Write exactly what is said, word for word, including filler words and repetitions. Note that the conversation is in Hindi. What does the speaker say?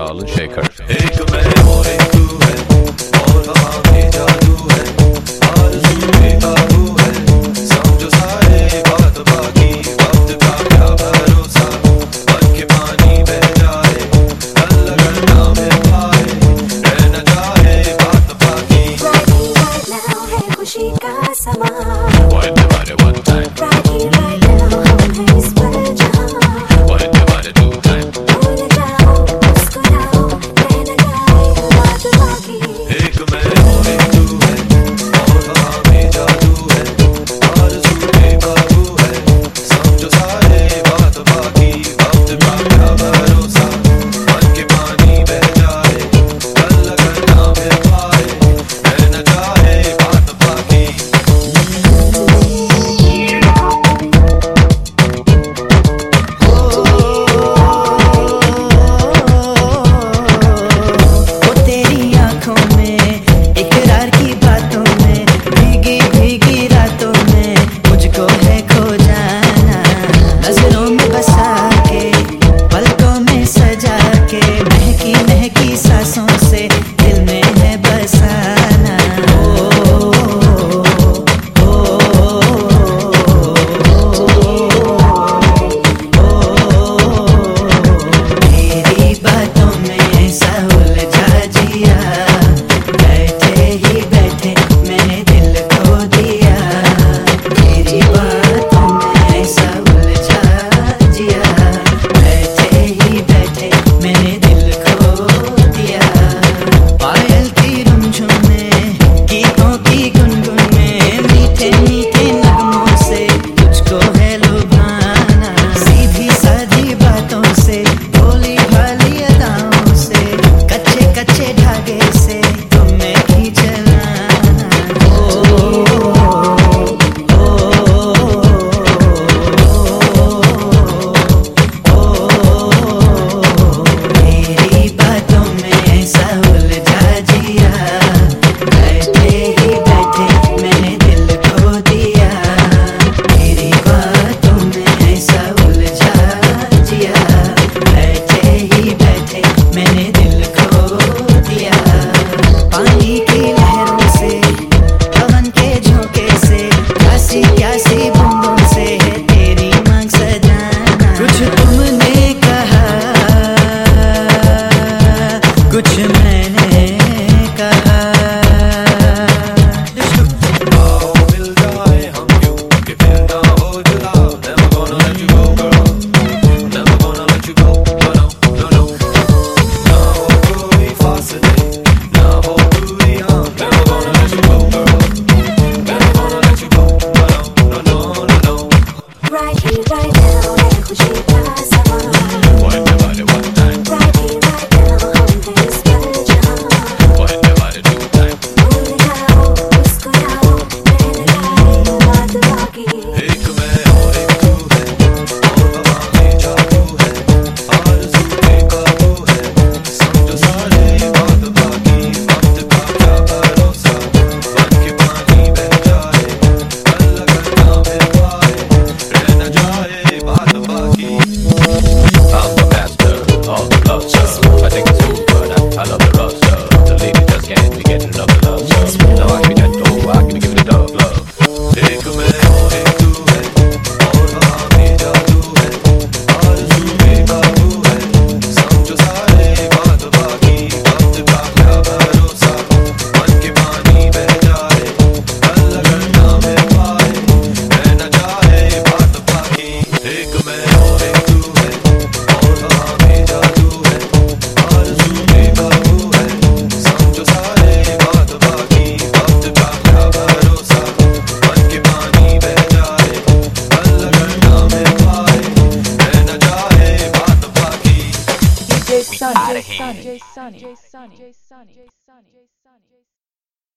Alan Shaker. एक मैं और एक तू है और हवा में जादू है आरज़ू बेकाबू है समझो सारे बात बाकी वक्त का क्या भरोसा बन के पानी बह जाए कल अगर ना मिल पाए रह न जाए बात बाकी Right now है खुशी का समा One divided one time. Right here right now हम हैं इस पल जहां One divided two time. भूल जाओ मुस्कुराओ रह न जाए बात बाकी एक मैं और एक तू है और हवा में जादू है आरज़ू बेकाबू है समझो सारे बात बाकी वक्त का क्या भरोसा बन के पानी बह जाए कल अगर ना मिल पाए रह न जाए बात बाकी वो तेरी आंखों में इकरार की बातों में भीगी भीगी रातों में मुझको है खो जाना नजरों में बसा के पलकों में सजा के महकी महकी सांसों से दिल में है बसाना ओ, ओ, तेरी बातों में ऐसा उलझा जिया बैठे ही बैठे मैंने दिल खो दिया तेरी बातों में ऐसा उलझा जिया बैठे ही बैठे मैंने दिल खो दिया पायल की रुमझुम में गीतों की गुनगुन में मीठे मीठे नगमों से तुझको है लुभाना सीधी सादी बातों से भोली भाली अदाओं से कच्चे कच्चे धागे से तुम्हें खींच लाना ओ, ओ, तेरी बातों में ऐसा उलझा जिया बैठे ही बैठे मैंने दिल खो दिया तेरी बातों में ऐसा उलझा जिया बैठे ही बैठे मैंने दिल खो दिया पानी की लहरों से पवन के झोंके से प्यासी प्यासी बूंदों से है तेरी मांग सजाना कुछ तुमने कहा कुछ मैंने कहा आओ मिल जाए हम यूं कि फिर ना हो जुदा never gonna let you go girl never gonna let you go no no no no ना हो कोई फासले ना हो दूरियां never gonna let you go girl never gonna let you go no no no no no Right here right now है खुशी का समा One divided one time. Right here right now हम हैं इस पल जहां One divided two time. भूल जाओ मुस्कुराओ रह न जाए बात बाकी एक मैं और एक तू है और हवा में जादू है आरज़ू बेकाबू है समझो सारे बात बाकी वक्त का क्या भरोसा बन के पानी बह जाए कल अगर ना मिल पाए रह न जाए बात बाकी I'm the master of the love stuff. I think it's cool, but I, I love the rough stuff. The lady just can't be getting enough of love stuff. Now I can be gentle, I can give it a dog love. एक मैं और एक तू है और हवा में जादू है आरज़ू बेकाबू है समझो सारे बात बाकी वक्त का क्या भरोसा बन के पानी बह जाए कल अगर ना मिल पाए रह न जाए बात बाकी एक मैं और एक तू है और हवा में जादू है आरज़ू बेकाबू है समझो सारे बात बाकी वक्त का क्या भरोसा बन के पानी बह जाए कल अगर ना मिल पाए रह न जाए बात बाकी D J Sunny, Sunny, Sunny, Sunny, Sunny, Sunny, Sunny.